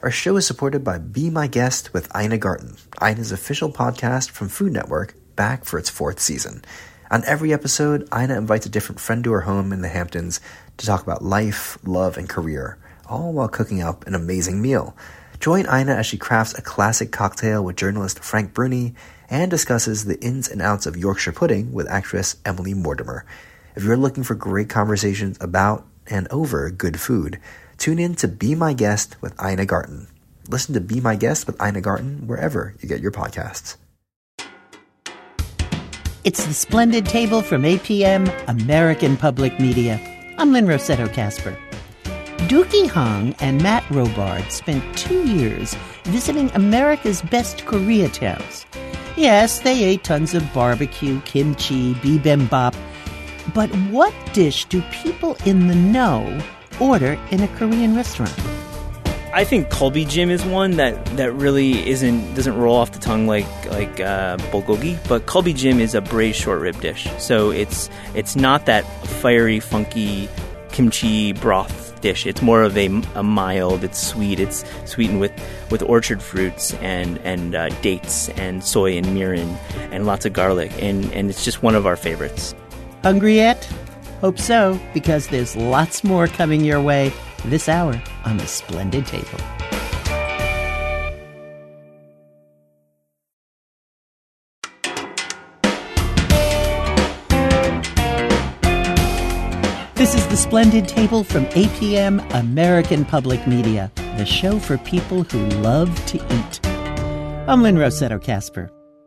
Our show is supported by Be My Guest with Ina Garten, Ina's official podcast from Food Network, back for its 4th season. On every episode, Ina invites a different friend to her home in the Hamptons to talk about life, love, and career, all while cooking up an amazing meal. Join Ina as she crafts a classic cocktail with journalist Frank Bruni and discusses the ins and outs of Yorkshire pudding with actress Emily Mortimer. If you're looking for great conversations about and over good food, tune in to Be My Guest with Ina Garten. Listen to Be My Guest with Ina Garten wherever you get your podcasts. It's the Splendid Table from APM, American Public Media. I'm Lynn Rossetto Kasper. Doogie Hong and Matt Robard spent 2 years visiting America's best Koreatowns. Yes, they ate tons of barbecue, kimchi, bibimbap. But what dish do people in the know order in a Korean restaurant? I think Kolbijim is one that really doesn't roll off the tongue like bulgogi, but Kolbijim is a braised short rib dish. So it's not that fiery, funky kimchi broth dish. It's more of a mild. It's sweet. It's sweetened with orchard fruits and dates and soy and mirin and lots of garlic, and it's just one of our favorites. Hungry yet? Hope so, because there's lots more coming your way this hour on the Splendid Table. This is the Splendid Table from APM, American Public Media, the show for people who love to eat. I'm Lynn Rossetto Kasper.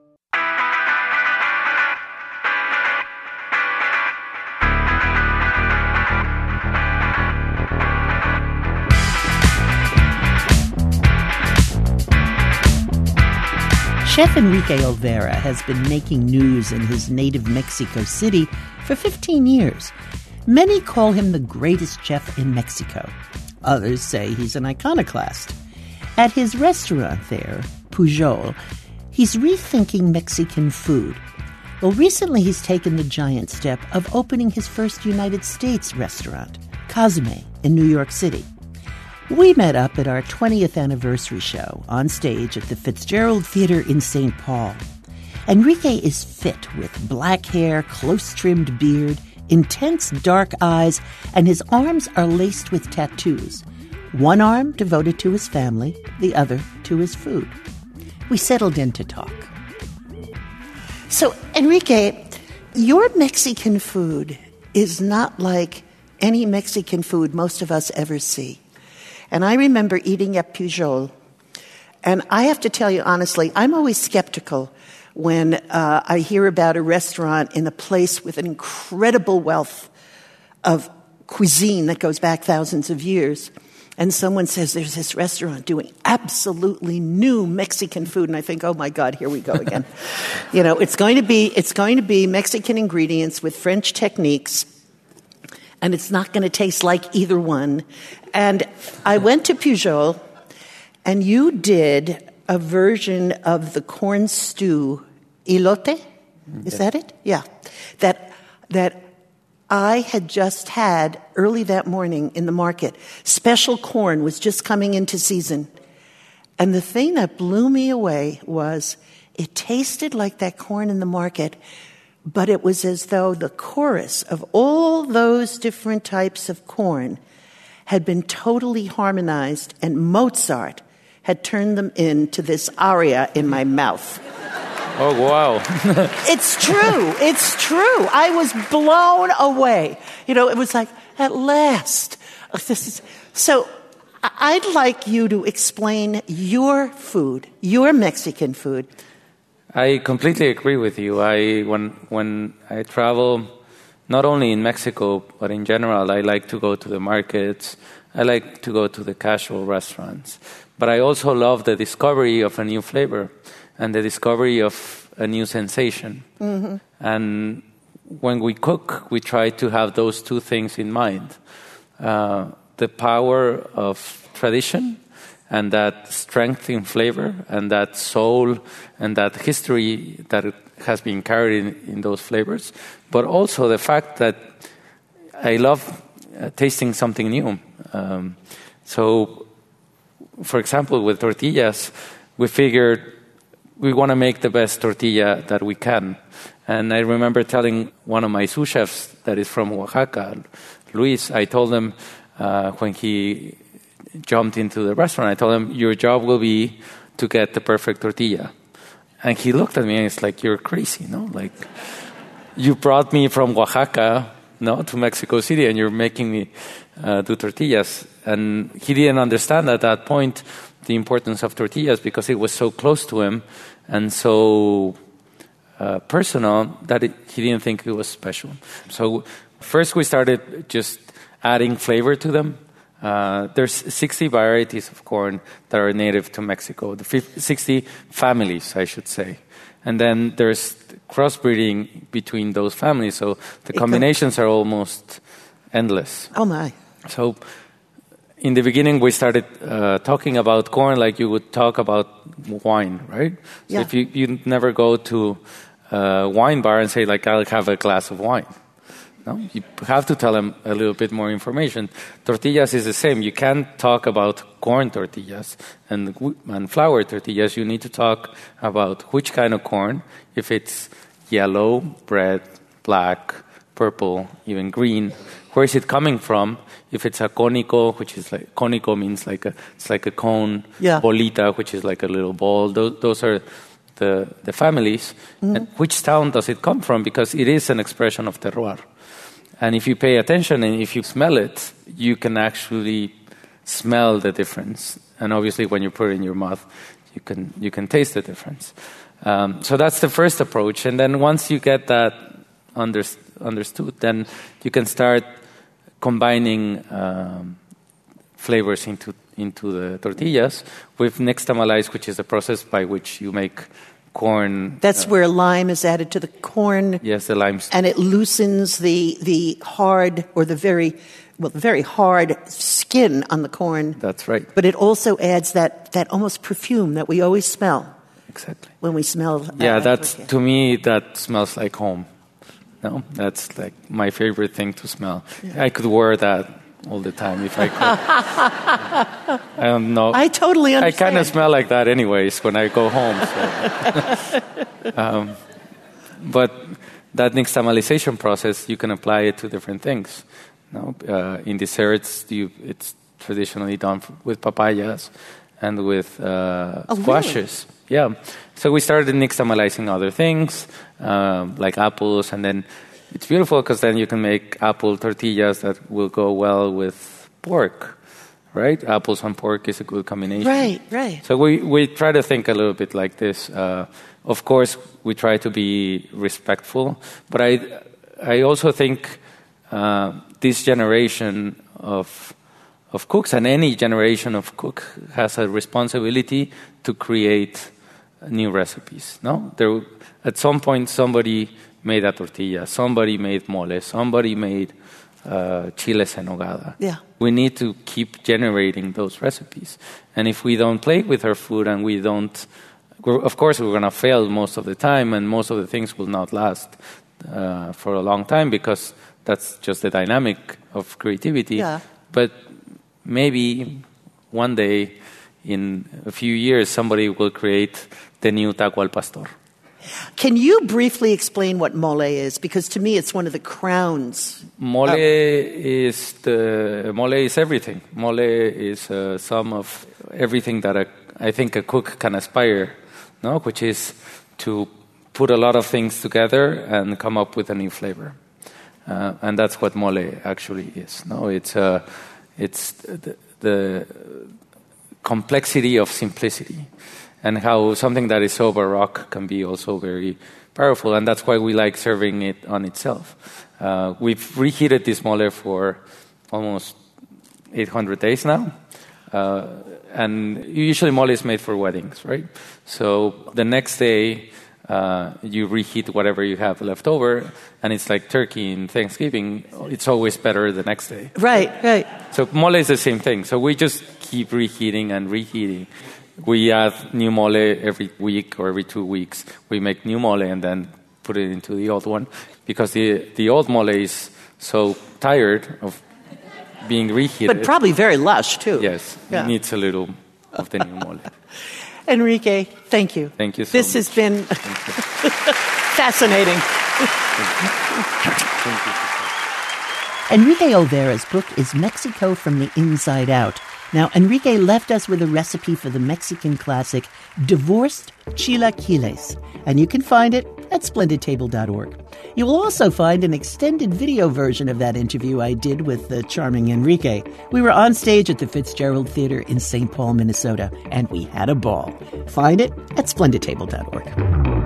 Chef Enrique Olvera has been making news in his native Mexico City for 15 years. Many call him the greatest chef in Mexico. Others say he's an iconoclast. At his restaurant there, Pujol, he's rethinking Mexican food. Well, recently he's taken the giant step of opening his first United States restaurant, Cosme, in New York City. We met up at our 20th anniversary show on stage at the Fitzgerald Theater in St. Paul. Enrique is fit with black hair, close-trimmed beard, intense dark eyes, and his arms are laced with tattoos. One arm devoted to his family, the other to his food. We settled in to talk. So, Enrique, your Mexican food is not like any Mexican food most of us ever see. And I remember eating at Pujol, and I have to tell you honestly, I'm always skeptical when I hear about a restaurant in a place with an incredible wealth of cuisine that goes back thousands of years, and someone says there's this restaurant doing absolutely new Mexican food, and I think, oh my God, here we go again. You know, it's going to be Mexican ingredients with French techniques, and it's not going to taste like either one. And I went to Pujol, and you did a version of the corn stew, elote? Is that it? Yeah. That I had just had early that morning in the market. Special corn was just coming into season. And the thing that blew me away was it tasted like that corn in the market, but it was as though the chorus of all those different types of corn had been totally harmonized, and Mozart had turned them into this aria in my mouth. Oh, wow. It's true. It's true. I was blown away. You know, it was like, at last. So I'd like you to explain your food, your Mexican food. I completely agree with you. When I travel, not only in Mexico, but in general, I like to go to the markets. I like to go to the casual restaurants. But I also love the discovery of a new flavor and the discovery of a new sensation. Mm-hmm. And when we cook, we try to have those two things in mind. The power of tradition and that strength in flavor and that soul and that history that has been carried in those flavors. But also the fact that I love tasting something new. So for example, with tortillas, we figured we want to make the best tortilla that we can. And I remember telling one of my sous chefs that is from Oaxaca, Luis, I told him when he jumped into the restaurant, I told him, your job will be to get the perfect tortilla. And he looked at me and it's like, you're crazy, no? Like, you brought me from Oaxaca, no, to Mexico City, and you're making me do tortillas. And he didn't understand at that point the importance of tortillas because it was so close to him and so personal that he didn't think it was special. So first we started just adding flavor to them. There's 60 varieties of corn that are native to Mexico, 60 families, I should say. And then there's crossbreeding between those families, so the combinations are almost endless. Oh, my. So in the beginning, we started talking about corn like you would talk about wine, right? So if you never go to a wine bar and say, like, I'll have a glass of wine. No, you have to tell them a little bit more information. Tortillas is the same. You can't talk about corn tortillas and flour tortillas. You need to talk about which kind of corn, if it's yellow, red, black, purple, even green. Where is it coming from? If it's a cónico, which is like, cónico means it's like a cone. Yeah. Bolita, which is like a little ball. Those are the families. Mm-hmm. And which town does it come from? Because it is an expression of terroir. And if you pay attention and if you smell it, you can actually smell the difference. And obviously, when you put it in your mouth, you can taste the difference. So that's the first approach. And then once you get that understood, then you can start combining flavors into the tortillas with nixtamalize, which is the process by which you make corn. That's where lime is added to the corn. Yes, the lime. And it loosens the hard or the very hard skin on the corn. That's right. But it also adds that almost perfume that we always smell. Exactly. When we smell. Yeah, to me, that smells like home. No, that's like my favorite thing to smell. Yeah. I could wear that all the time if I could. I don't know. I totally understand. I kind of smell like that anyways when I go home. So. But that nixtamalization process, you can apply it to different things. No? In desserts, it's traditionally done with papayas and with squashes. Really? Yeah. So we started nixtamalizing other things, like apples, and then it's beautiful because then you can make apple tortillas that will go well with pork, right? Apples and pork is a good combination. Right. So we try to think a little bit like this. Of course, we try to be respectful, but I also think this generation of cooks and any generation of cook has a responsibility to create new recipes. No, at some point somebody made a tortilla, somebody made mole, somebody made chiles en nogada. Yeah. We need to keep generating those recipes, and if we don't play with our food and we don't, of course we're going to fail most of the time, and most of the things will not last for a long time because that's just the dynamic of creativity. Yeah. But maybe one day, in a few years, somebody will create the new taco al pastor. Can you briefly explain what mole is? Because to me, it's one of the crowns. Mole is everything. Mole is a sum of everything that I think a cook can aspire, no? Which is to put a lot of things together and come up with a new flavor. And that's what mole actually is. No, it's the complexity of simplicity, and how something that is so baroque can be also very powerful, and that's why we like serving it on itself. We've reheated this mole for almost 800 days now, and usually mole is made for weddings, right? So the next day, you reheat whatever you have left over, and it's like turkey in Thanksgiving. It's always better the next day. Right. So mole is the same thing. So we just keep reheating and reheating. We add new mole every week or every 2 weeks. We make new mole and then put it into the old one, because the old mole is so tired of being reheated. But probably very lush, too. Yes, yeah. It needs a little of the new mole. Enrique, thank you. Thank you so This much. has been fascinating. Thank you. Enrique Olvera's book is Mexico from the Inside Out. Now, Enrique left us with a recipe for the Mexican classic Divorced Chilaquiles, and you can find it at splendidtable.org. You will also find an extended video version of that interview I did with the charming Enrique. We were on stage at the Fitzgerald Theater in St. Paul, Minnesota, and we had a ball. Find it at splendidtable.org.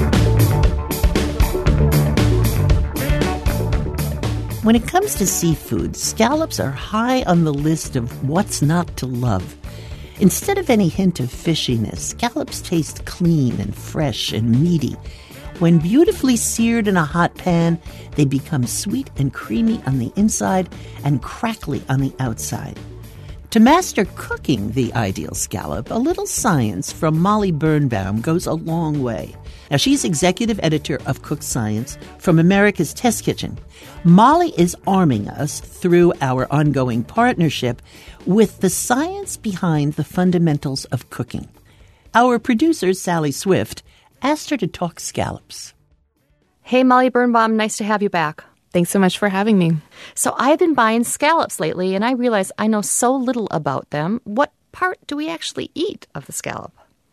When it comes to seafood, scallops are high on the list of what's not to love. Instead of any hint of fishiness, scallops taste clean and fresh and meaty. When beautifully seared in a hot pan, they become sweet and creamy on the inside and crackly on the outside. To master cooking the ideal scallop, a little science from Molly Birnbaum goes a long way. Now, she's executive editor of Cook Science from America's Test Kitchen. Molly is arming us through our ongoing partnership with the science behind the fundamentals of cooking. Our producer, Sally Swift, asked her to talk scallops. Hey, Molly Birnbaum, nice to have you back. Thanks so much for having me. So I've been buying scallops lately, and I realize I know so little about them. What part do we actually eat of the scallop?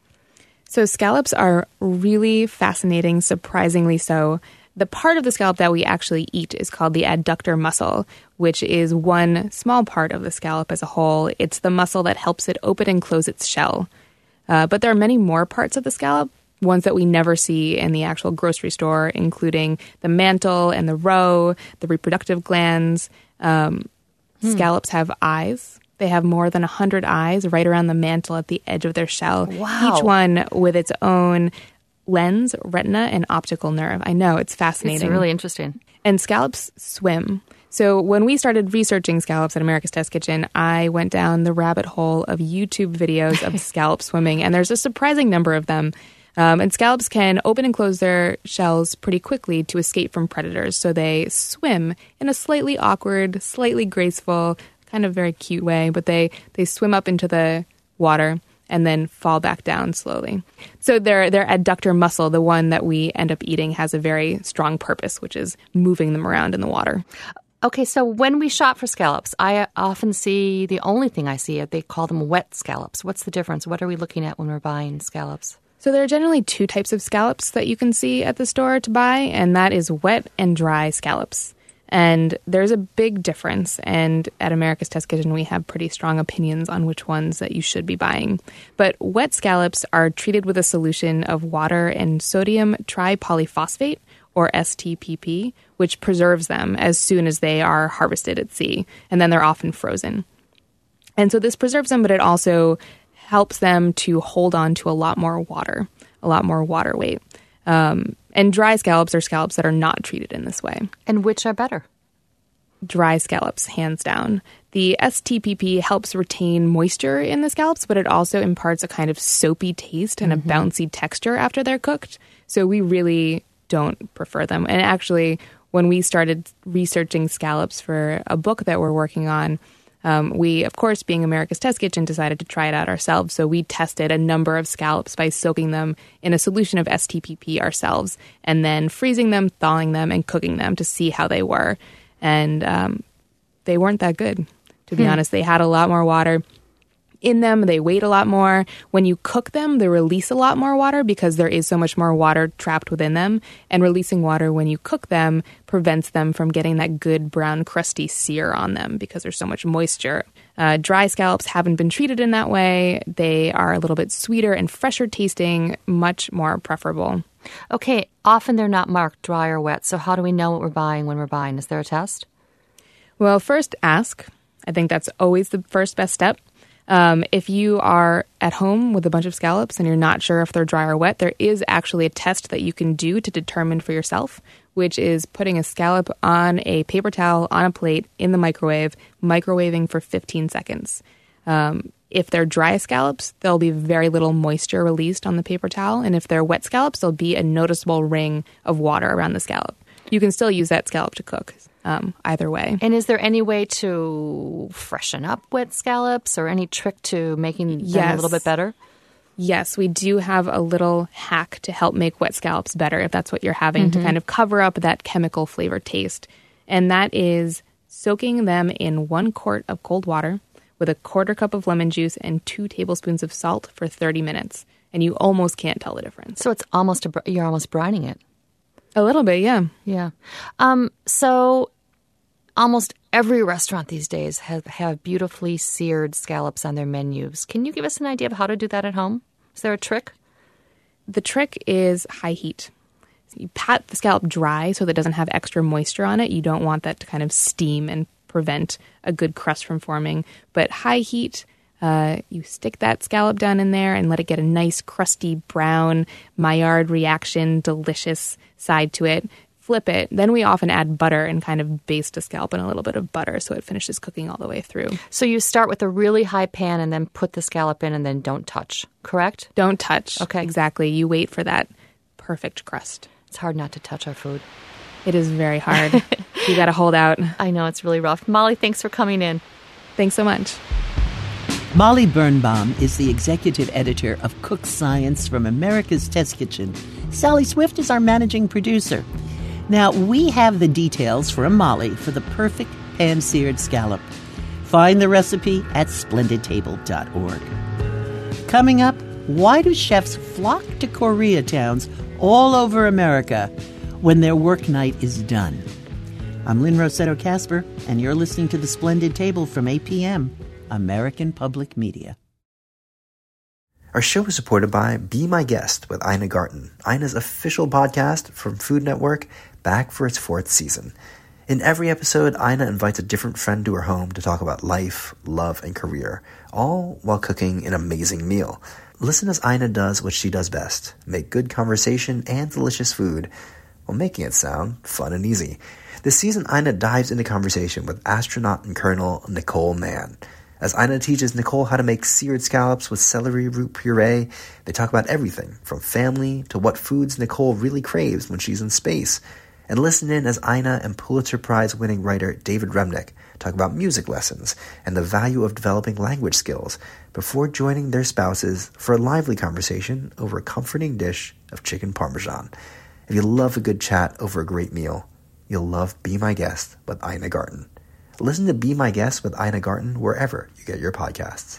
So scallops are really fascinating, surprisingly so. The part of the scallop that we actually eat is called the adductor muscle, which is one small part of the scallop as a whole. It's the muscle that helps it open and close its shell. But there are many more parts of the scallop, ones that we never see in the actual grocery store, including the mantle and the roe, the reproductive glands. Scallops have eyes. They have more than 100 eyes right around the mantle at the edge of their shell. Wow. Each one with its own lens, retina, and optical nerve. I know, it's fascinating. It's really interesting. And scallops swim. So when we started researching scallops at America's Test Kitchen, I went down the rabbit hole of YouTube videos of scallop swimming, and there's a surprising number of them. And scallops can open and close their shells pretty quickly to escape from predators. So they swim in a slightly awkward, slightly graceful, kind of very cute way, but they swim up into the water and then fall back down slowly. So their adductor muscle, the one that we end up eating, has a very strong purpose, which is moving them around in the water. Okay, so when we shop for scallops, I often see, the only thing I see, they call them wet scallops. What's the difference? What are we looking at when we're buying scallops? So there are generally two types of scallops that you can see at the store to buy, and that is wet and dry scallops. And there's a big difference, and at America's Test Kitchen we have pretty strong opinions on which ones that you should be buying. But wet scallops are treated with a solution of water and sodium tripolyphosphate, or STPP, which preserves them as soon as they are harvested at sea, and then they're often frozen. And so this preserves them, but it also helps them to hold on to a lot more water weight. And dry scallops are scallops that are not treated in this way. And which are better? Dry scallops, hands down. The STPP helps retain moisture in the scallops, but it also imparts a kind of soapy taste and a bouncy texture after they're cooked. So we really don't prefer them. And actually, when we started researching scallops for a book that we're working on, we, of course, being America's Test Kitchen, decided to try it out ourselves. So we tested a number of scallops by soaking them in a solution of STPP ourselves, and then freezing them, thawing them, and cooking them to see how they were. And they weren't that good, to be honest. They had a lot more water in them. They weighed a lot more. When you cook them, they release a lot more water because there is so much more water trapped within them. And releasing water when you cook them prevents them from getting that good brown crusty sear on them because there's so much moisture. Dry scallops haven't been treated in that way. They are a little bit sweeter and fresher tasting, much more preferable. Okay, often they're not marked dry or wet, so how do we know what we're buying when we're buying? Is there a test? Well, first ask. I think that's always the first best step. If you are at home with a bunch of scallops and you're not sure if they're dry or wet, there is actually a test that you can do to determine for yourself, which is putting a scallop on a paper towel on a plate in the microwave, microwaving for 15 seconds. If they're dry scallops, there'll be very little moisture released on the paper towel. And if they're wet scallops, there'll be a noticeable ring of water around the scallop. You can still use that scallop to cook. either way. And is there any way to freshen up wet scallops or any trick to making them a little bit better? Yes, we do have a little hack to help make wet scallops better if that's what you're having, to kind of cover up that chemical flavor taste. And that is soaking them in 1 quart of cold water with a 1/4 cup of lemon juice and 2 tablespoons of salt for 30 minutes. And you almost can't tell the difference. So it's almost you're almost brining it. A little bit, yeah. Yeah. So almost every restaurant these days have beautifully seared scallops on their menus. Can you give us an idea of how to do that at home? Is there a trick? The trick is high heat. So you pat the scallop dry so that it doesn't have extra moisture on it. You don't want that to kind of steam and prevent a good crust from forming. But high heat, you stick that scallop down in there and let it get a nice crusty brown Maillard reaction, delicious side to it. Flip it. Then we often add butter and kind of baste the scallop in a little bit of butter so it finishes cooking all the way through. So you start with a really high pan and then put the scallop in and then don't touch, correct? Don't touch. Okay. Exactly. You wait for that perfect crust. It's hard not to touch our food. It is very hard. You got to hold out. I know, it's really rough. Molly, thanks for coming in. Thanks so much. Molly Birnbaum is the executive editor of Cook Science from America's Test Kitchen. Sally Swift is our managing producer. Now, we have the details from Molly for the perfect pan-seared scallop. Find the recipe at splendidtable.org. Coming up, why do chefs flock to Koreatowns all over America when their work night is done? I'm Lynn Rossetto Kasper, and you're listening to The Splendid Table from APM, American Public Media. Our show is supported by Be My Guest with Ina Garten, Ina's official podcast from Food Network, back for its 4th season. In every episode, Ina invites a different friend to her home to talk about life, love, and career, all while cooking an amazing meal. Listen as Ina does what she does best, make good conversation and delicious food, while making it sound fun and easy. This season, Ina dives into conversation with astronaut and Colonel Nicole Mann. As Ina teaches Nicole how to make seared scallops with celery root puree, they talk about everything from family to what foods Nicole really craves when she's in space. And listen in as Ina and Pulitzer Prize-winning writer David Remnick talk about music lessons and the value of developing language skills before joining their spouses for a lively conversation over a comforting dish of chicken parmesan. If you love a good chat over a great meal, you'll love Be My Guest with Ina Garten. Listen to Be My Guest with Ina Garten wherever you get your podcasts.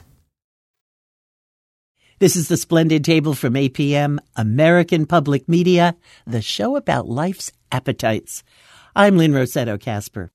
This is The Splendid Table from APM, American Public Media, the show about life's appetites. I'm Lynn Rossetto Kasper.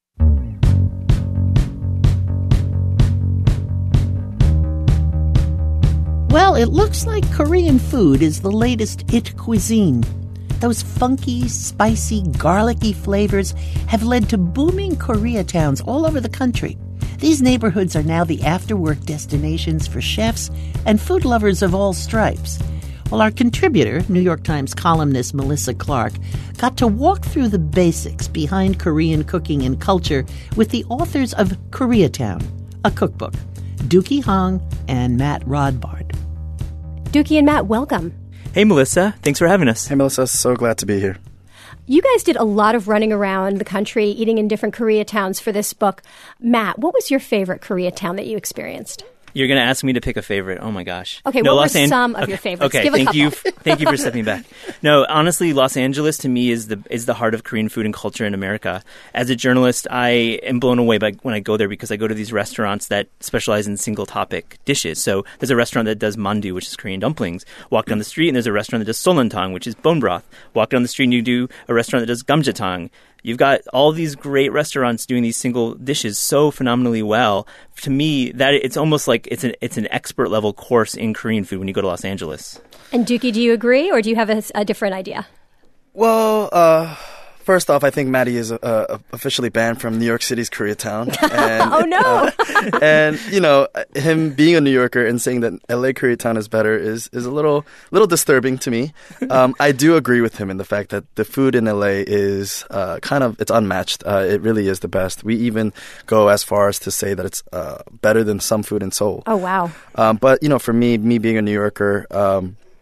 Well, it looks like Korean food is the latest it cuisine. Those funky, spicy, garlicky flavors have led to booming Koreatowns all over the country. These neighborhoods are now the after-work destinations for chefs and food lovers of all stripes. Well, our contributor, New York Times columnist Melissa Clark, got to walk through the basics behind Korean cooking and culture with the authors of Koreatown, a cookbook, Dookie Hong and Matt Rodbard. Dookie and Matt, welcome. Hey, Melissa. Thanks for having us. Hey, Melissa. So glad to be here. You guys did a lot of running around the country, eating in different Koreatowns for this book. Matt, what was your favorite Koreatown that you experienced? You're going to ask me to pick a favorite. Oh, my gosh. Okay, what were some of your favorites? Okay, Give a thank couple. you. Thank you for stepping back. No, honestly, Los Angeles to me is the heart of Korean food and culture in America. As a journalist, I am blown away by when I go there because I go to these restaurants that specialize in single topic dishes. So there's a restaurant that does mandu, which is Korean dumplings. Walk down the street and there's a restaurant that does solentang, which is bone broth. Walk down the street and you do a restaurant that does gamjatang. You've got all these great restaurants doing these single dishes so phenomenally well. To me, that it's almost like it's an expert level course in Korean food when you go to Los Angeles. And Dookie, do you agree, or do you have a different idea? Well, first off, I think Maddie is officially banned from New York City's Koreatown. And, Oh, no. And, you know, him being a New Yorker and saying that LA Koreatown is better is a little disturbing to me. I do agree with him in the fact that the food in LA is it's unmatched. It really is the best. We even go as far as to say that it's better than some food in Seoul. Oh, wow. But, you know, for me being a New Yorker,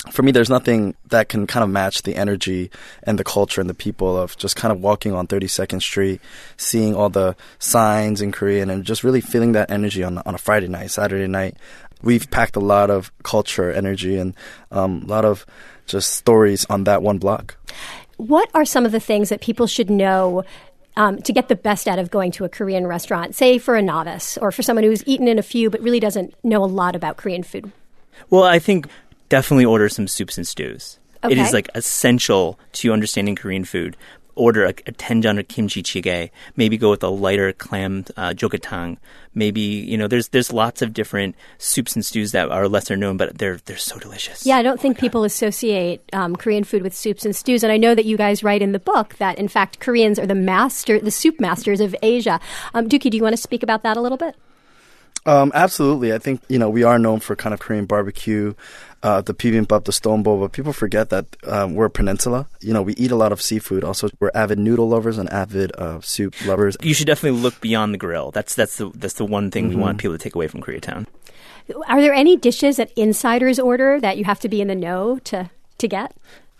for me, there's nothing that can kind of match the energy and the culture and the people of just kind of walking on 32nd Street, seeing all the signs in Korean, and just really feeling that energy on a Friday night, Saturday night. We've packed a lot of culture, energy, and a lot of just stories on that one block. What are some of the things that people should know to get the best out of going to a Korean restaurant, say for a novice or for someone who's eaten in a few but really doesn't know a lot about Korean food? Well, I think definitely order some soups and stews. Okay. It is like essential to understanding Korean food. Order a doenjang or kimchi jjigae. Maybe go with a lighter clam jokatang. Maybe, there's lots of different soups and stews that are lesser known, but they're so delicious. Yeah, I don't think people associate Korean food with soups and stews. And I know that you guys write in the book that, in fact, Koreans are the soup masters of Asia. Dookie, do you want to speak about that a little bit? Absolutely. I think, we are known for kind of Korean barbecue, the bibimbap, the stombo, but people forget that we're a peninsula. We eat a lot of seafood. Also, we're avid noodle lovers and avid soup lovers. You should definitely look beyond the grill. That's the one thing we want people to take away from Koreatown. Are there any dishes that insiders order that you have to be in the know to get?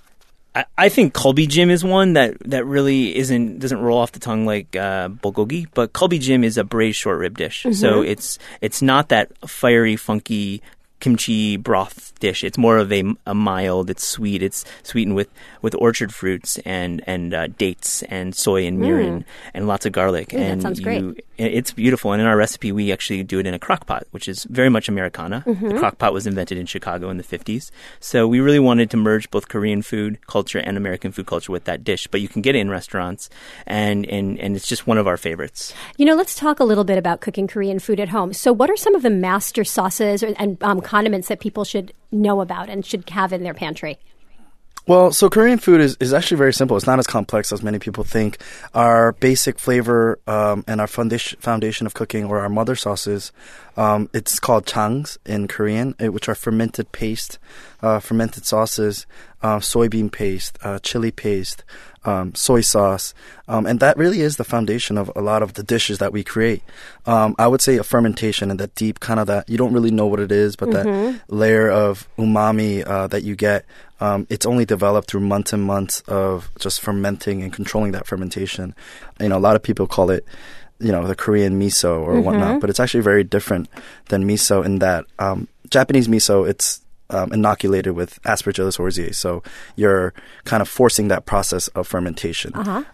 I think kalbijim is one that really doesn't roll off the tongue like bulgogi, but kalbijim is a braised short rib dish. Mm-hmm. So it's not that fiery, funky kimchi broth dish. It's more of a mild. It's sweet. It's sweetened with orchard fruits and dates and soy and mirin and lots of garlic. That sounds great. It's beautiful. And in our recipe, we actually do it in a crock pot, which is very much Americana. Mm-hmm. The crock pot was invented in Chicago in the 50s. So we really wanted to merge both Korean food culture and American food culture with that dish. But you can get it in restaurants, and it's just one of our favorites. Let's talk a little bit about cooking Korean food at home. So what are some of the master sauces and condiments that people should know about and should have in their pantry? Well, so Korean food is actually very simple. It's not as complex as many people think. Our basic flavor and our foundation of cooking, or our mother sauces, it's called changs in Korean, which are fermented paste, fermented sauces, soybean paste, chili paste, soy sauce. And that really is the foundation of a lot of the dishes that we create. I would say a fermentation and that deep kind of that, you don't really know what it is, but that layer of umami that you get, it's only developed through months and months of just fermenting and controlling that fermentation. A lot of people call it, the Korean miso or whatnot, but it's actually very different than miso in that Japanese miso, it's inoculated with Aspergillus oryzae. So you're kind of forcing that process of fermentation.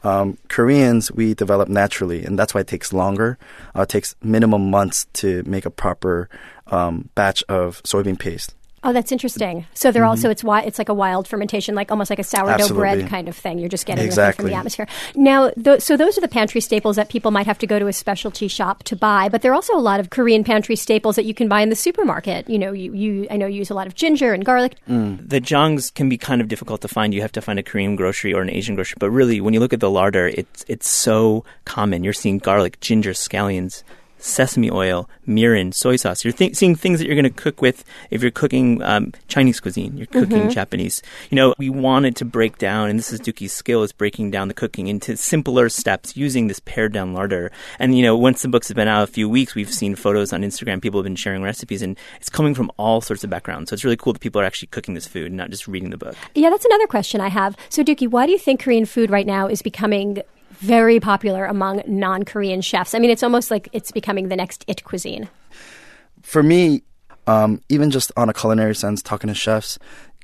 Koreans, we develop naturally, and that's why it takes longer. It takes minimum months to make a proper batch of soybean paste. Oh, that's interesting. So they're also, it's like a wild fermentation, like almost like a sourdough bread kind of thing. You're just getting the thing from the atmosphere. Now, so those are the pantry staples that people might have to go to a specialty shop to buy, but there are also a lot of Korean pantry staples that you can buy in the supermarket. I know you use a lot of ginger and garlic. The jangs can be kind of difficult to find. You have to find a Korean grocery or an Asian grocery, but really, when you look at the larder, it's so common. You're seeing garlic, ginger, scallions, sesame oil, mirin, soy sauce. You're seeing things that you're going to cook with if you're cooking Chinese cuisine, you're cooking Japanese. We wanted to break down, and this is Dookie's skill, is breaking down the cooking into simpler steps using this pared down larder. And, once the books have been out a few weeks, we've seen photos on Instagram. People have been sharing recipes, and it's coming from all sorts of backgrounds. So it's really cool that people are actually cooking this food and not just reading the book. Yeah, that's another question I have. So, Dookie, why do you think Korean food right now is becoming very popular among non-Korean chefs? I mean, it's almost like it's becoming the next it cuisine. For me, even just on a culinary sense, talking to chefs,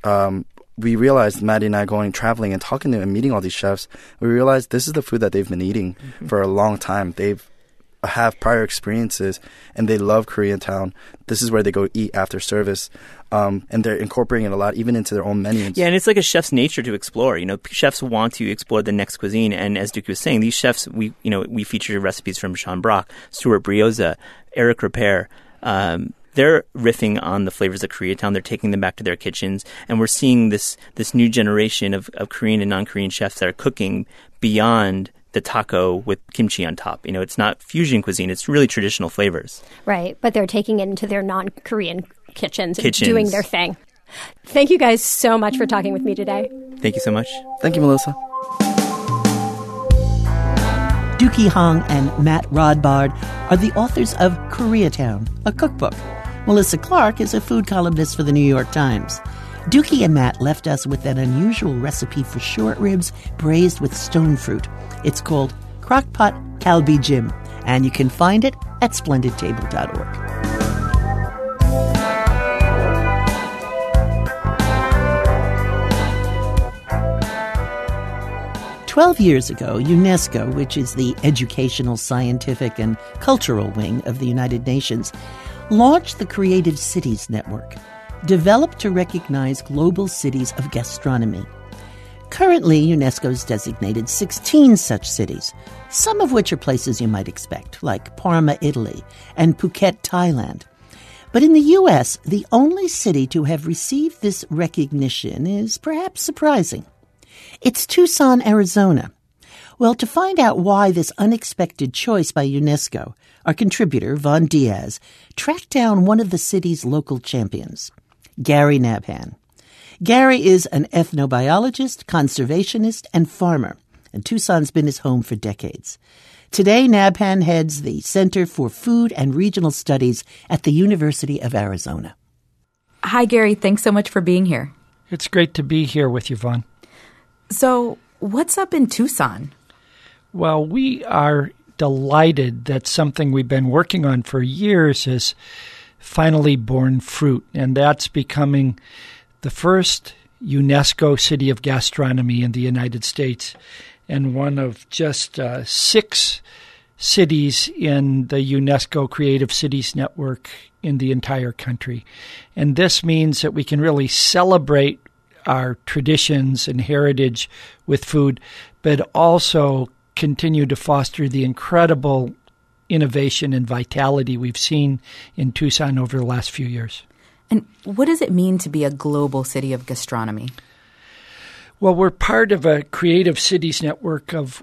we realized, Maddie and I going traveling and talking to and meeting all these chefs, we realized this is the food that they've been eating for a long time. They've have prior experiences and they love Koreatown. This is where they go eat after service. And they're incorporating it a lot, even into their own menus. Yeah, and it's like a chef's nature to explore. Chefs want to explore the next cuisine. And as Dookie was saying, these chefs, we feature recipes from Sean Brock, Stuart Brioza, Eric Ripert. They're riffing on the flavors of Koreatown. They're taking them back to their kitchens. And we're seeing this new generation of Korean and non-Korean chefs that are cooking beyond the taco with kimchi on top. It's not fusion cuisine. It's really traditional flavors. Right. But they're taking it into their non-Korean kitchens and doing their thing. Thank you guys so much for talking with me today. Thank you so much. Thank you, Melissa. Dookie Hong and Matt Rodbard are the authors of Koreatown, a cookbook. Melissa Clark is a food columnist for the New York Times. Dookie and Matt left us with an unusual recipe for short ribs braised with stone fruit. It's called Crockpot Kalbi Jim, and you can find it at splendidtable.org. 12 years ago, UNESCO, which is the educational, scientific, and cultural wing of the United Nations, launched the Creative Cities Network, developed to recognize global cities of gastronomy. Currently, UNESCO's designated 16 such cities, some of which are places you might expect, like Parma, Italy, and Phuket, Thailand. But in the U.S., the only city to have received this recognition is perhaps surprising. It's Tucson, Arizona. Well, to find out why this unexpected choice by UNESCO, our contributor, Von Diaz, tracked down one of the city's local champions, Gary Nabhan. Gary is an ethnobiologist, conservationist, and farmer, and Tucson's been his home for decades. Today, Nabhan heads the Center for Food and Regional Studies at the University of Arizona. Hi, Gary. Thanks so much for being here. It's great to be here with you, Vaughn. So, what's up in Tucson? Well, we are delighted that something we've been working on for years has finally borne fruit, and that's becoming the first UNESCO City of Gastronomy in the United States, and one of just 6 cities in the UNESCO Creative Cities Network in the entire country. And this means that we can really celebrate our traditions and heritage with food, but also continue to foster the incredible innovation and vitality we've seen in Tucson over the last few years. And what does it mean to be a global city of gastronomy? Well, we're part of a Creative Cities network of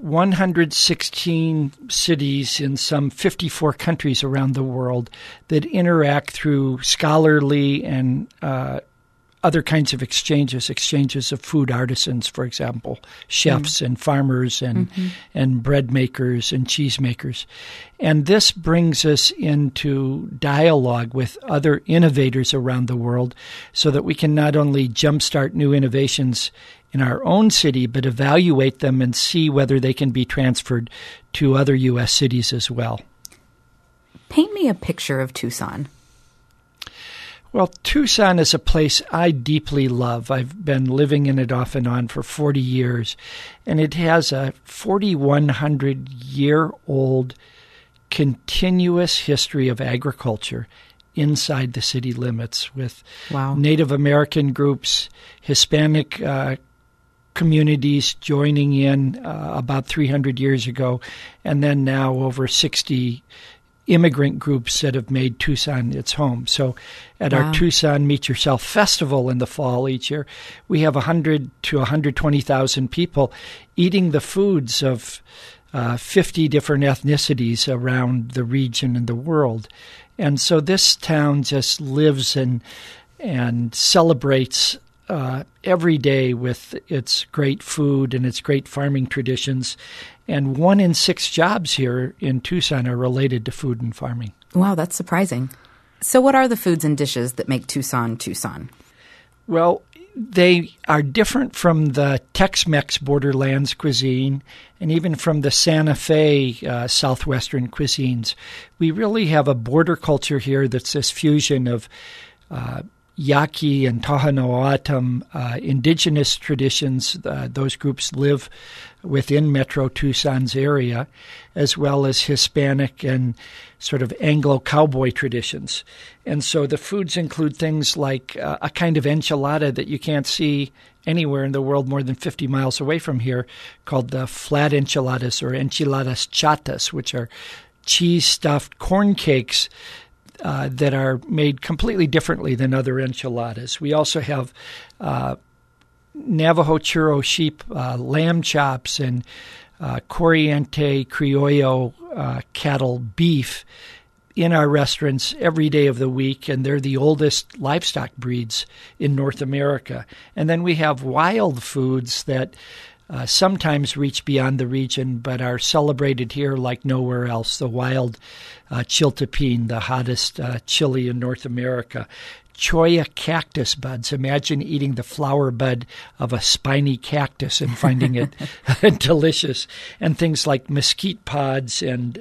116 cities in some 54 countries around the world that interact through scholarly and other kinds of exchanges of food artisans, for example, chefs and farmers and bread makers and cheese makers. And this brings us into dialogue with other innovators around the world so that we can not only jumpstart new innovations in our own city, but evaluate them and see whether they can be transferred to other U.S. cities as well. Paint me a picture of Tucson. Well, Tucson is a place I deeply love. I've been living in it off and on for 40 years, and it has a 4,100-year-old continuous history of agriculture inside the city limits with Native American groups, Hispanic communities joining in about 300 years ago, and then now over 60 immigrant groups that have made Tucson its home. So at our Tucson Meet Yourself Festival in the fall each year, we have 100 to 120,000 people eating the foods of 50 different ethnicities around the region and the world. And so this town just lives and celebrates every day with its great food and its great farming traditions. And 1 in 6 jobs here in Tucson are related to food and farming. Wow, that's surprising. So what are the foods and dishes that make Tucson, Tucson? Well, they are different from the Tex-Mex borderlands cuisine and even from the Santa Fe southwestern cuisines. We really have a border culture here that's this fusion of Yaqui and Tohono O'odham indigenous traditions. Those groups live within Metro Tucson's area, as well as Hispanic and sort of Anglo-cowboy traditions. And so the foods include things like a kind of enchilada that you can't see anywhere in the world more than 50 miles away from here, called the flat enchiladas or enchiladas chatas, which are cheese-stuffed corn cakes that are made completely differently than other enchiladas. We also have Navajo churro sheep lamb chops and Corriente Criollo cattle beef in our restaurants every day of the week, and they're the oldest livestock breeds in North America. And then we have wild foods that sometimes reach beyond the region but are celebrated here like nowhere else. The wild chiltepín, the hottest chili in North America. cholla cactus buds. Imagine eating the flower bud of a spiny cactus and finding it delicious. And things like mesquite pods and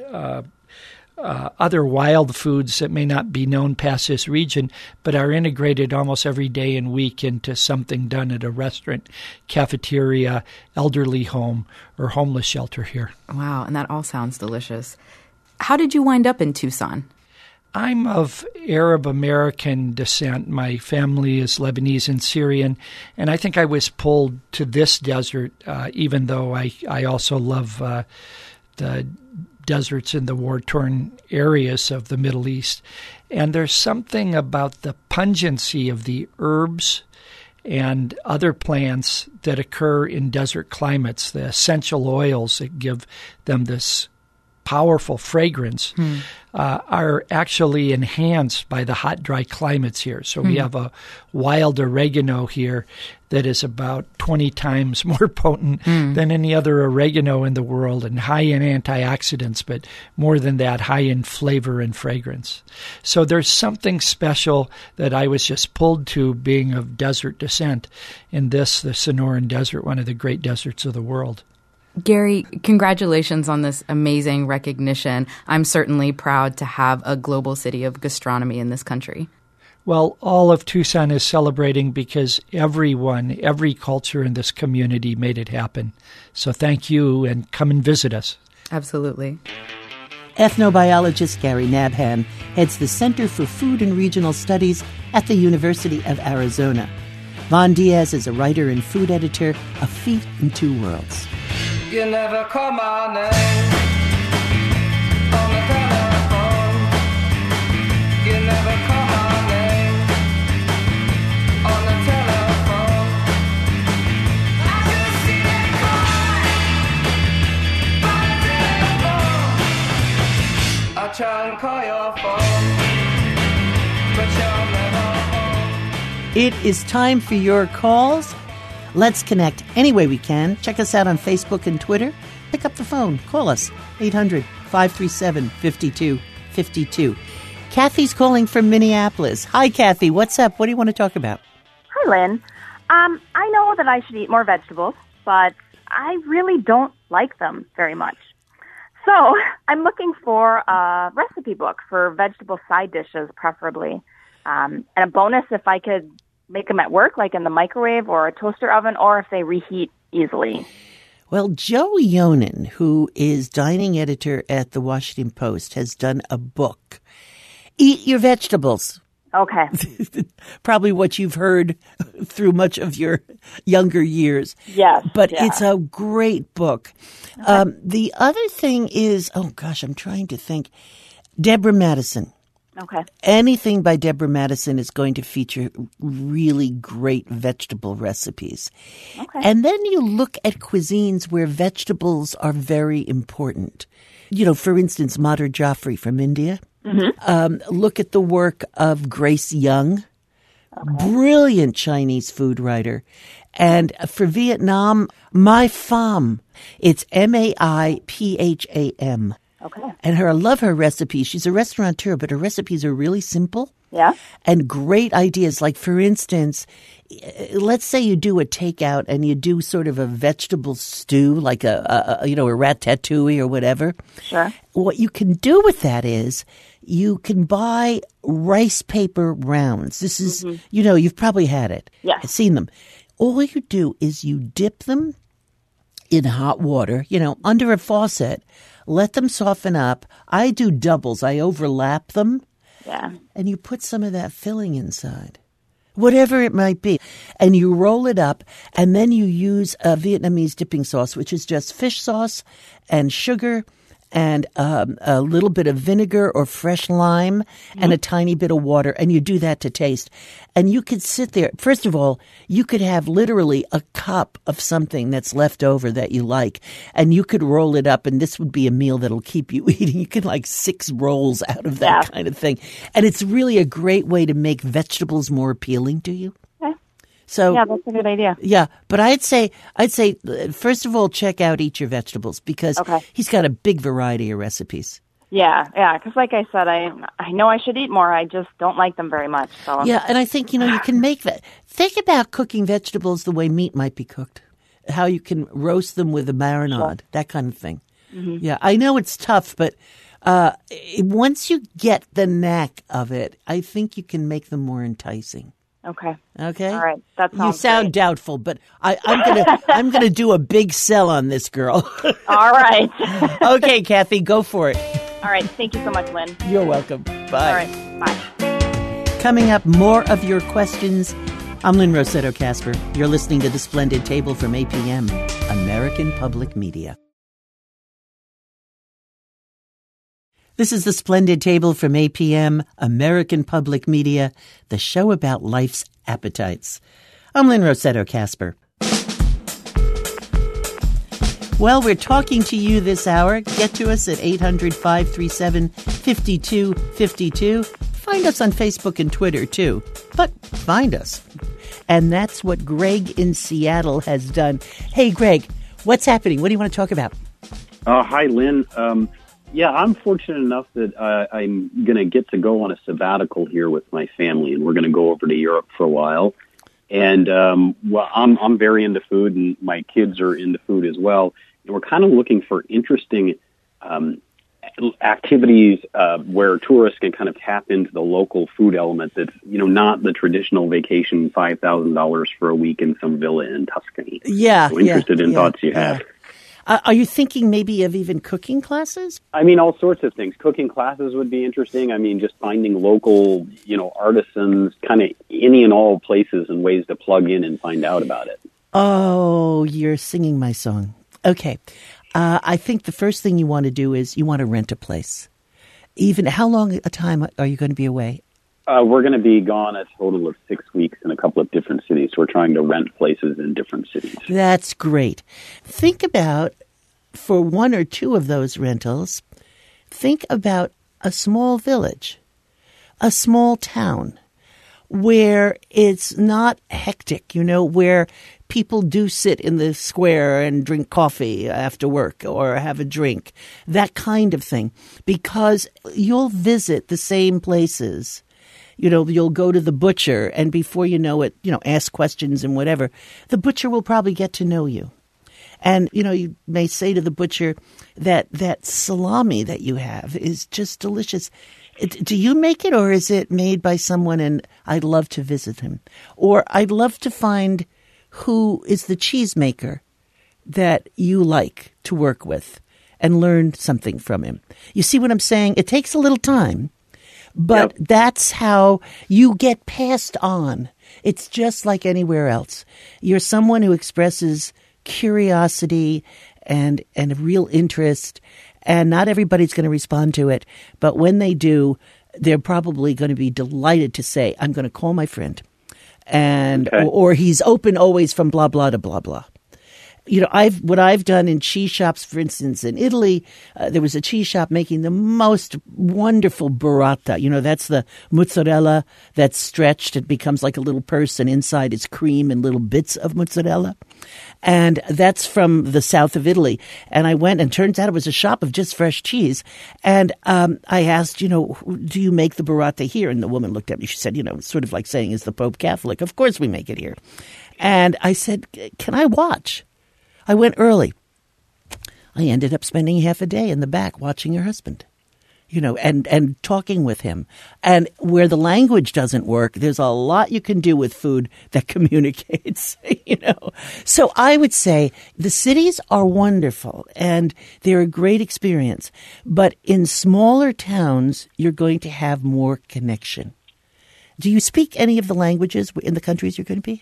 other wild foods that may not be known past this region, but are integrated almost every day and week into something done at a restaurant, cafeteria, elderly home, or homeless shelter here. Wow, and that all sounds delicious. How did you wind up in Tucson? I'm of Arab American descent. My family is Lebanese and Syrian, and I think I was pulled to this desert, even though I also love the deserts in the war-torn areas of the Middle East. And there's something about the pungency of the herbs and other plants that occur in desert climates, the essential oils that give them this powerful fragrance, are actually enhanced by the hot, dry climates here. So we have a wild oregano here that is about 20 times more potent than any other oregano in the world, and high in antioxidants, but more than that, high in flavor and fragrance. So there's something special that I was just pulled to, being of desert descent, in this, the Sonoran Desert, one of the great deserts of the world. Gary, congratulations on this amazing recognition. I'm certainly proud to have a global city of gastronomy in this country. Well, all of Tucson is celebrating because everyone, every culture in this community made it happen. So thank you, and come and visit us. Absolutely. Ethnobiologist Gary Nabhan heads the Center for Food and Regional Studies at the University of Arizona. Von Diaz is a writer and food editor of Feet in Two Worlds. You never call my name on the telephone. You never call my name on the telephone. I just see that call by the telephone. I try and call your phone, but you're never home. It is time for your calls. Let's connect any way we can. Check us out on Facebook and Twitter. Pick up the phone. Call us. 800-537-5252. Kathy's calling from Minneapolis. Hi, Kathy. What's up? What do you want to talk about? Hi, Lynn. I know that I should eat more vegetables, but I really don't like them very much. So I'm looking for a recipe book for vegetable side dishes, preferably. And a bonus if I could make them at work, like in the microwave or a toaster oven, or if they reheat easily. Well, Joe Yonan, who is dining editor at the Washington Post, has done a book, Eat Your Vegetables. Okay. Probably what you've heard through much of your younger years. Yes. But it's a great book. Okay. The other thing is, I'm trying to think, Deborah Madison. Okay. Anything by Deborah Madison is going to feature really great vegetable recipes. Okay. And then you look at cuisines where vegetables are very important. You know, for instance, Madhur Jaffrey from India. Mm-hmm. Look at the work of Grace Young, brilliant Chinese food writer. And for Vietnam, Mai Pham. It's Maipaham. Okay. And I love her recipes. She's a restaurateur, but her recipes are really simple. Yeah. And great ideas. Like, for instance, let's say you do a takeout and you do sort of a vegetable stew, like a ratatouille or whatever. Sure. What you can do with that is you can buy rice paper rounds. This is, you've probably had it. Yeah. I've seen them. All you do is you dip them in hot water, under a faucet. Let them soften up. I do doubles. I overlap them. Yeah. And you put some of that filling inside, whatever it might be. And you roll it up, and then you use a Vietnamese dipping sauce, which is just fish sauce and sugar and a little bit of vinegar or fresh lime and a tiny bit of water, and you do that to taste. And you could sit there. First of all, you could have literally a cup of something that's left over that you like, and you could roll it up, and this would be a meal that'll keep you eating. You can 6 rolls out of that kind of thing. And it's really a great way to make vegetables more appealing to you. So yeah, that's a good idea. Yeah, but I'd say first of all, check out Eat Your Vegetables because he's got a big variety of recipes. Yeah, because like I said, I know I should eat more. I just don't like them very much. So yeah, and I think, you can make that. Think about cooking vegetables the way meat might be cooked, how you can roast them with a marinade, that kind of thing. Mm-hmm. Yeah, I know it's tough, but once you get the knack of it, I think you can make them more enticing. Okay. All right. That sounds You sound great. doubtful, but I'm gonna do a big sell on this girl. All right. Okay, Kathy, go for it. All right. Thank you so much, Lynn. You're welcome. Bye. All right. Bye. Coming up, more of your questions. I'm Lynn Rossetto Kasper. You're listening to The Splendid Table from APM, American Public Media. This is The Splendid Table from APM, American Public Media, the show about life's appetites. I'm Lynn Rossetto Kasper. Well, we're talking to you this hour. Get to us at 800-537-5252. Find us on Facebook and Twitter, too. But find us. And that's what Greg in Seattle has done. Hey, Greg, what's happening? What do you want to talk about? Hi, Lynn. Yeah, I'm fortunate enough that I'm going to get to go on a sabbatical here with my family, and we're going to go over to Europe for a while. And well, I'm very into food, and my kids are into food as well. And we're kind of looking for interesting activities where tourists can kind of tap into the local food element that's, not the traditional vacation $5,000 for a week in some villa in Tuscany. Yeah. So interested in thoughts you have. Are you thinking maybe of even cooking classes? I mean, all sorts of things. Cooking classes would be interesting. I mean, just finding local, artisans, kind of any and all places and ways to plug in and find out about it. Oh, you're singing my song. Okay. I think the first thing you want to do is you want to rent a place. Even how long a time are you going to be away? We're going to be gone a total of 6 weeks in a couple of different cities. We're trying to rent places in different cities. That's great. Think about, for one or two of those rentals, think about a small village, a small town, where it's not hectic, where people do sit in the square and drink coffee after work or have a drink, that kind of thing, because you'll visit the same places. You'll go to the butcher, and before you know it, ask questions and whatever. The butcher will probably get to know you. And, you may say to the butcher that salami that you have is just delicious. Do you make it, or is it made by someone and I'd love to visit him? Or I'd love to find who is the cheesemaker that you like to work with and learn something from him. You see what I'm saying? It takes a little time. But that's how you get passed on. It's just like anywhere else. You're someone who expresses curiosity and a real interest, and not everybody's going to respond to it. But when they do, they're probably going to be delighted to say, I'm going to call my friend. And or he's open always from blah, blah to blah, blah. What I've done in cheese shops, for instance, in Italy, there was a cheese shop making the most wonderful burrata. That's the mozzarella that's stretched. It becomes like a little purse, and inside is cream and little bits of mozzarella. And that's from the south of Italy. And I went, and turns out it was a shop of just fresh cheese. And I asked, do you make the burrata here? And the woman looked at me. She said, sort of like saying, is the Pope Catholic? Of course we make it here. And I said, can I watch? I went early. I ended up spending half a day in the back watching her husband, and talking with him. And where the language doesn't work, there's a lot you can do with food that communicates, So I would say the cities are wonderful and they're a great experience. But in smaller towns, you're going to have more connection. Do you speak any of the languages in the countries you're going to be?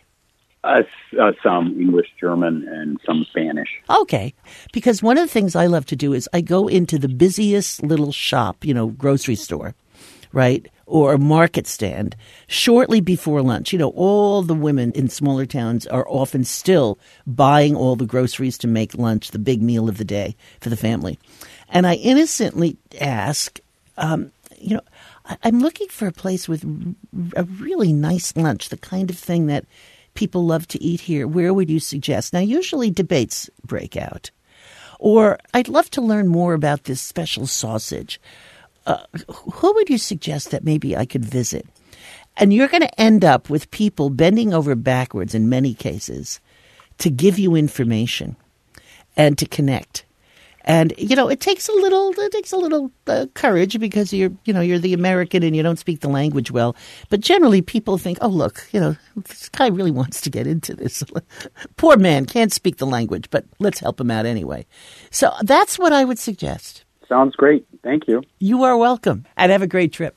Some English, German, and some Spanish. Okay. Because one of the things I love to do is I go into the busiest little shop, grocery store, right, or a market stand shortly before lunch. All the women in smaller towns are often still buying all the groceries to make lunch, the big meal of the day for the family. And I innocently ask, I'm looking for a place with a really nice lunch, the kind of thing that people love to eat here. Where would you suggest? Now, usually debates break out. Or I'd love to learn more about this special sausage. Who would you suggest that maybe I could visit? And you're going to end up with people bending over backwards in many cases to give you information and to connect. And, it takes a little courage because you're the American and you don't speak the language well. But generally people think, oh, look, this guy really wants to get into this. Poor man can't speak the language, but let's help him out anyway. So that's what I would suggest. Sounds great. Thank you. You are welcome. And have a great trip.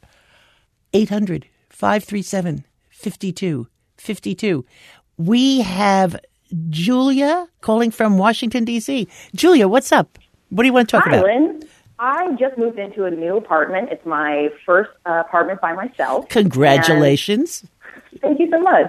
800-537-5252. We have Julia calling from Washington, D.C. Julia, what's up? What do you want to talk about? Hi, Lynn. I just moved into a new apartment. It's my first apartment by myself. Congratulations. Thank you so much.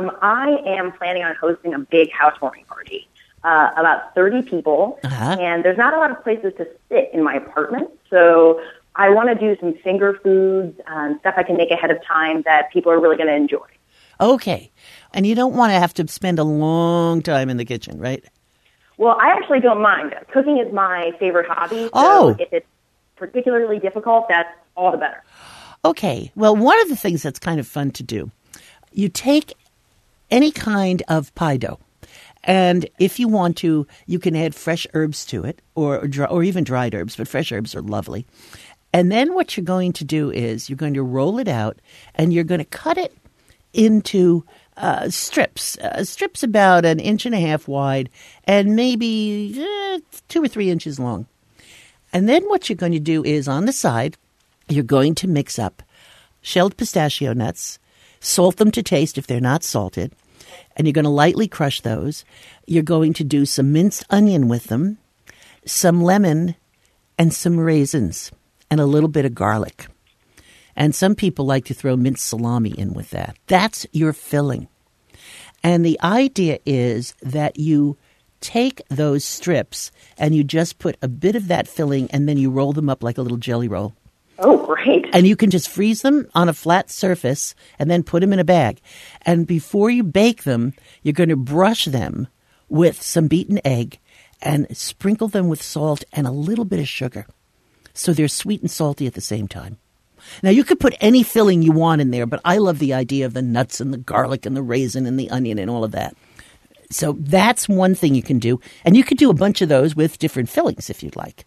I am planning on hosting a big housewarming party, about 30 people, and there's not a lot of places to sit in my apartment, so I want to do some finger foods and stuff I can make ahead of time that people are really going to enjoy. Okay. And you don't want to have to spend a long time in the kitchen, right? Well, I actually don't mind. Cooking is my favorite hobby. So if it's particularly difficult, that's all the better. Okay. Well, one of the things that's kind of fun to do, you take any kind of pie dough, and if you want to, you can add fresh herbs to it or even dried herbs, but fresh herbs are lovely. And then what you're going to do is you're going to roll it out and you're going to cut it into strips about 1.5 inches wide and maybe 2 or 3 inches long. And then what you're going to do is on the side, you're going to mix up shelled pistachio nuts, salt them to taste if they're not salted, and you're going to lightly crush those. You're going to do some minced onion with them, some lemon, and some raisins, and a little bit of garlic. And some people like to throw minced salami in with that. That's your filling. And the idea is that you take those strips and you just put a bit of that filling and then you roll them up like a little jelly roll. Oh, great. And you can just freeze them on a flat surface and then put them in a bag. And before you bake them, you're going to brush them with some beaten egg and sprinkle them with salt and a little bit of sugar. So they're sweet and salty at the same time. Now, you could put any filling you want in there, but I love the idea of the nuts and the garlic and the raisin and the onion and all of that. So that's one thing you can do. And you could do a bunch of those with different fillings if you'd like.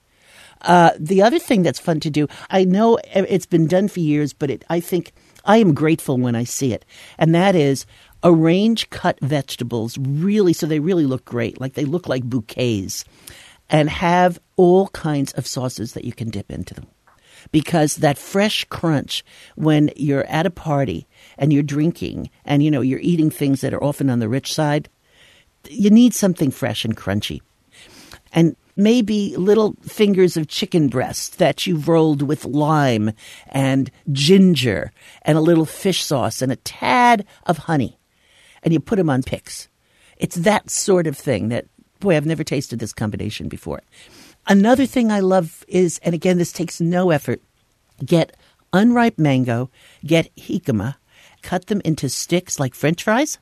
The other thing that's fun to do, I know it's been done for years, but I think I am grateful when I see it. And that is arrange cut vegetables really so they really look great, like they look like bouquets, and have all kinds of sauces that you can dip into them. Because that fresh crunch when you're at a party and you're drinking and, you're eating things that are often on the rich side, you need something fresh and crunchy. And maybe little fingers of chicken breast that you've rolled with lime and ginger and a little fish sauce and a tad of honey. And you put them on picks. It's that sort of thing that, boy, I've never tasted this combination before. Another thing I love is, and again, this takes no effort, get unripe mango, get jicama, cut them into sticks like French fries,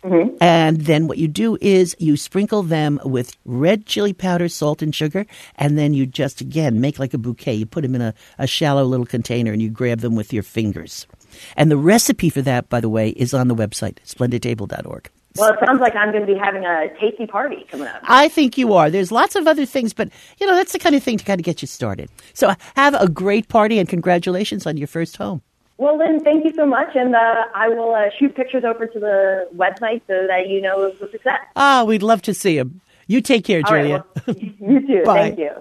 and then what you do is you sprinkle them with red chili powder, salt, and sugar, and then you just, again, make like a bouquet. You put them in a shallow little container, and you grab them with your fingers. And the recipe for that, by the way, is on the website, splendiddtable.org. Well, it sounds like I'm going to be having a tasty party coming up. I think you are. There's lots of other things, but, that's the kind of thing to kind of get you started. So have a great party, and congratulations on your first home. Well, Lynn, thank you so much, and I will shoot pictures over to the website so that you know it was a success. We'd love to see them. You take care, Julia. All right, well, you too. Bye. Thank you.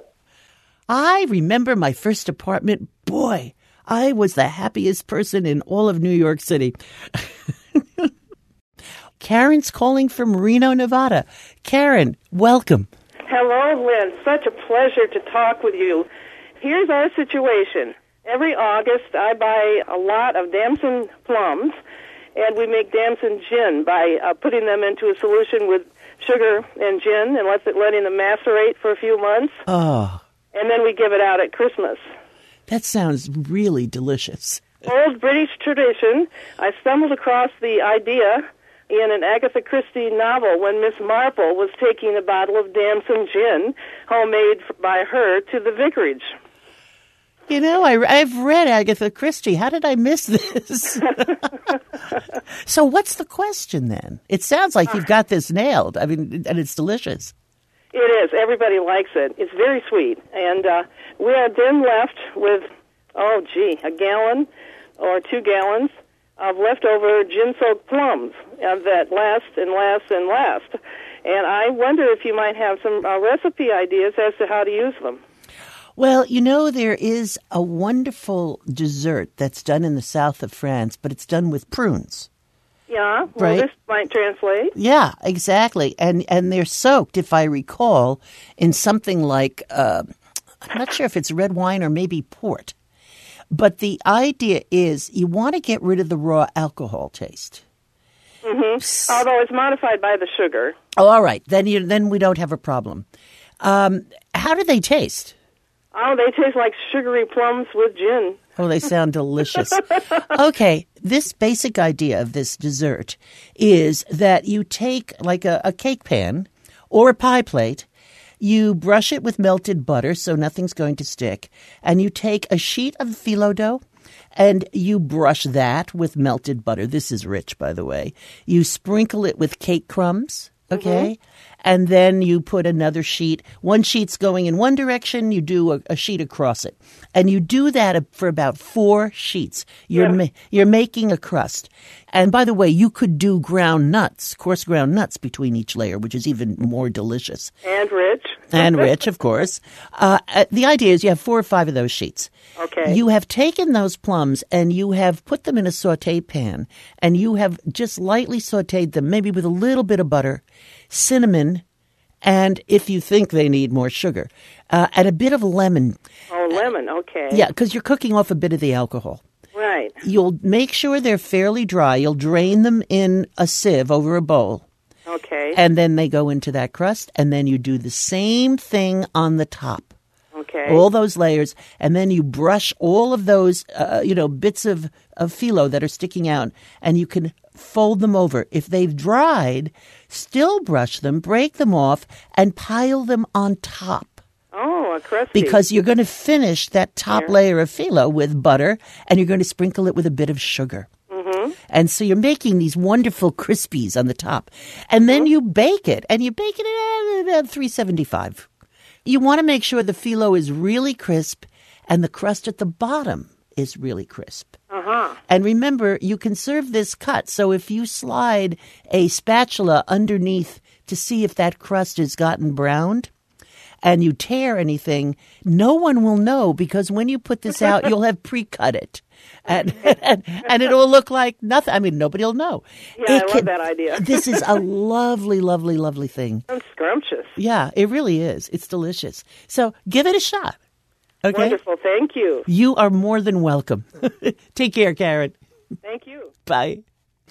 I remember my first apartment. Boy, I was the happiest person in all of New York City. Karen's calling from Reno, Nevada. Karen, welcome. Hello, Lynn. Such a pleasure to talk with you. Here's our situation. Every August, I buy a lot of damson plums, and we make damson gin by putting them into a solution with sugar and gin and letting them macerate for a few months. Oh. And then we give it out at Christmas. That sounds really delicious. Old British tradition. I stumbled across the idea in an Agatha Christie novel when Miss Marple was taking a bottle of damson gin, homemade by her, to the vicarage. You know, I've read Agatha Christie. How did I miss this? So what's the question then? It sounds like you've got this nailed. I mean, and it's delicious. It is. Everybody likes it. It's very sweet. And we are then left with, a gallon or 2 gallons of leftover gin-soaked plums that last and last and last. And I wonder if you might have some recipe ideas as to how to use them. Well, you know, there is a wonderful dessert that's done in the south of France, but it's done with prunes. Yeah, well, right? This might translate. Yeah, exactly. And they're soaked, if I recall, in something like, I'm not sure if it's red wine or maybe port. But the idea is you want to get rid of the raw alcohol taste. Mm-hmm. Although it's modified by the sugar. Oh, all right. Then we don't have a problem. How do they taste? Oh, they taste like sugary plums with gin. Oh, they sound delicious. Okay, this basic idea of this dessert is that you take like a cake pan or a pie plate, you brush it with melted butter so nothing's going to stick, and you take a sheet of phyllo dough and you brush that with melted butter. This is rich, by the way. You sprinkle it with cake crumbs. Okay. And then you put another sheet. One sheet's going in one direction. You do a sheet across it. And you do that for about 4 sheets. You're making a crust. And by the way, you could do ground nuts, coarse ground nuts between each layer, which is even more delicious. And rich. And rich, of course. The idea is you have 4 or 5 of those sheets. Okay. You have taken those plums and you have put them in a saute pan and you have just lightly sauteed them, maybe with a little bit of butter, cinnamon, and if you think they need more sugar, and a bit of lemon. Oh, lemon, okay. Yeah, because you're cooking off a bit of the alcohol. Right. You'll make sure they're fairly dry. You'll drain them in a sieve over a bowl. Okay. And then they go into that crust, and then you do the same thing on the top. Okay. All those layers, and then you brush all of those, bits of phyllo that are sticking out, and you can fold them over. If they've dried, still brush them, break them off, and pile them on top. Oh, a crusty. Because you're going to finish that top layer of phyllo with butter, and you're going to sprinkle it with a bit of sugar. Mm-hmm. And so you're making these wonderful crispies on the top. And then you bake it, and you bake it at about 375. You want to make sure the phyllo is really crisp and the crust at the bottom is really crisp. Uh-huh. And remember, you can serve this cut. So if you slide a spatula underneath to see if that crust has gotten browned and you tear anything, no one will know because when you put this out, you'll have pre-cut it. And it'll look like nothing. I mean, nobody will know. Yeah, I love that idea. This is a lovely, lovely, lovely thing. Sounds scrumptious. Yeah, it really is. It's delicious. So give it a shot. Okay? Wonderful. Thank you. You are more than welcome. Take care, Karen. Thank you. Bye.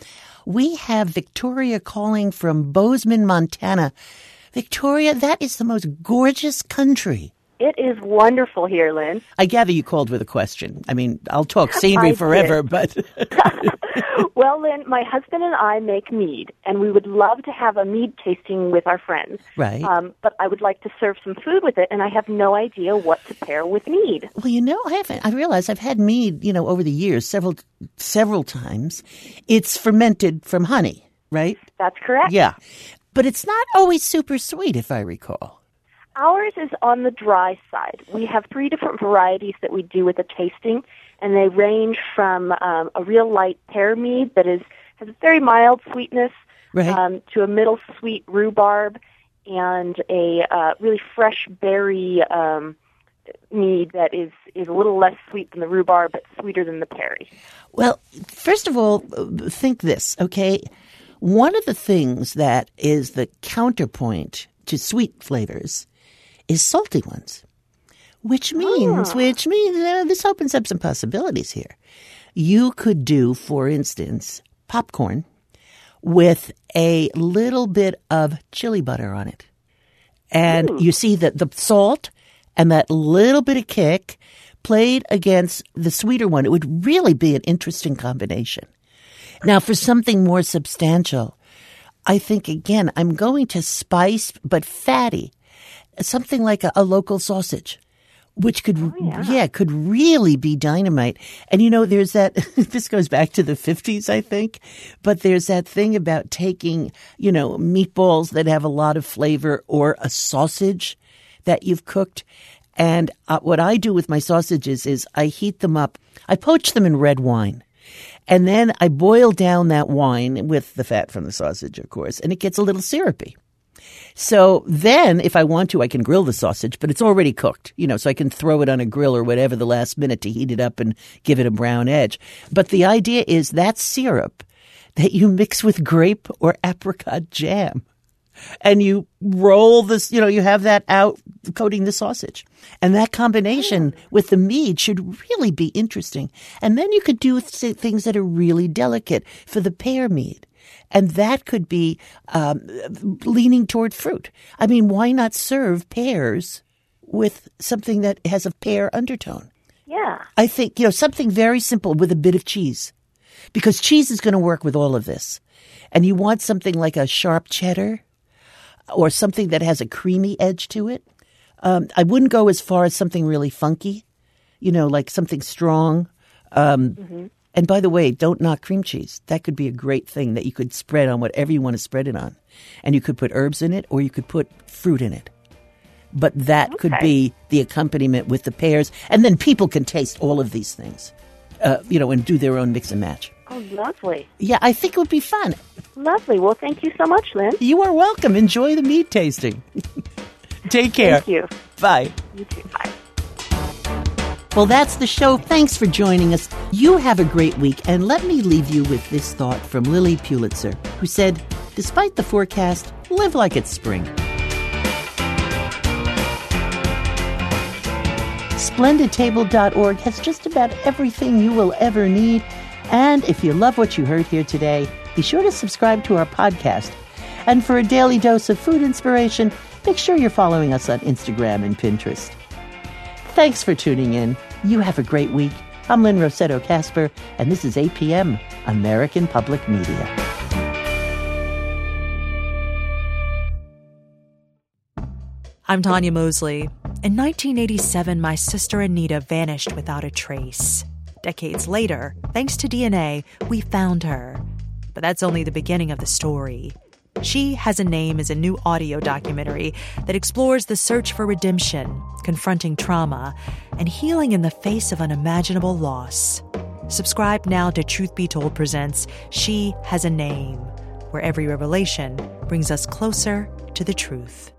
We have Victoria calling from Bozeman, Montana. Victoria, that is the most gorgeous country. It is wonderful here, Lynn. I gather you called with a question. I mean, I'll talk scenery forever, but... Well, Lynn, my husband and I make mead, and we would love to have a mead tasting with our friends. Right. But I would like to serve some food with it, and I have no idea what to pair with mead. Well, I realize I've had mead, over the years, several times. It's fermented from honey, right? That's correct. Yeah. But it's not always super sweet, if I recall. Ours is on the dry side. We have 3 different varieties that we do with the tasting, and they range from a real light pear mead that has a very mild sweetness to a middle sweet rhubarb and a really fresh berry mead that is a little less sweet than the rhubarb but sweeter than the perry. Well, first of all, think this, okay? One of the things that is the counterpoint to sweet flavors is salty ones, which means this opens up some possibilities here. You could do, for instance, popcorn with a little bit of chili butter on it. And you see that the salt and that little bit of kick played against the sweeter one. It would really be an interesting combination. Now, for something more substantial, I think, again, I'm going to spice but fatty. Something like a local sausage, which could, could really be dynamite. And, there's that, this goes back to the 50s, I think, but there's that thing about taking, meatballs that have a lot of flavor or a sausage that you've cooked. And what I do with my sausages is I heat them up. I poach them in red wine. And then I boil down that wine with the fat from the sausage, of course, and it gets a little syrupy. So then, if I want to, I can grill the sausage, but it's already cooked, so I can throw it on a grill or whatever the last minute to heat it up and give it a brown edge. But the idea is that syrup that you mix with grape or apricot jam. And you roll this, you have that out coating the sausage. And that combination with the mead should really be interesting. And then you could do things that are really delicate for the pear mead. And that could be leaning toward fruit. I mean, why not serve pears with something that has a pear undertone? Yeah. I think, something very simple with a bit of cheese. Because cheese is going to work with all of this. And you want something like a sharp cheddar or something that has a creamy edge to it. I wouldn't go as far as something really funky, like something strong. And by the way, don't knock cream cheese. That could be a great thing that you could spread on whatever you want to spread it on. And you could put herbs in it or you could put fruit in it. But that could be the accompaniment with the pears. And then people can taste all of these things, and do their own mix and match. Oh, lovely. Yeah, I think it would be fun. Lovely. Well, thank you so much, Lynn. You are welcome. Enjoy the mead tasting. Take care. Thank you. Bye. You too. Bye. Well, that's the show. Thanks for joining us. You have a great week. And let me leave you with this thought from Lily Pulitzer, who said, despite the forecast, live like it's spring. SplendidTable.org has just about everything you will ever need. And if you love what you heard here today, be sure to subscribe to our podcast. And for a daily dose of food inspiration, make sure you're following us on Instagram and Pinterest. Thanks for tuning in. You have a great week. I'm Lynn Rossetto Kasper, and this is APM, American Public Media. I'm Tanya Mosley. In 1987, my sister Anita vanished without a trace. Decades later, thanks to DNA, we found her. But that's only the beginning of the story. She Has a Name is a new audio documentary that explores the search for redemption, confronting trauma, and healing in the face of unimaginable loss. Subscribe now to Truth Be Told presents She Has a Name, where every revelation brings us closer to the truth.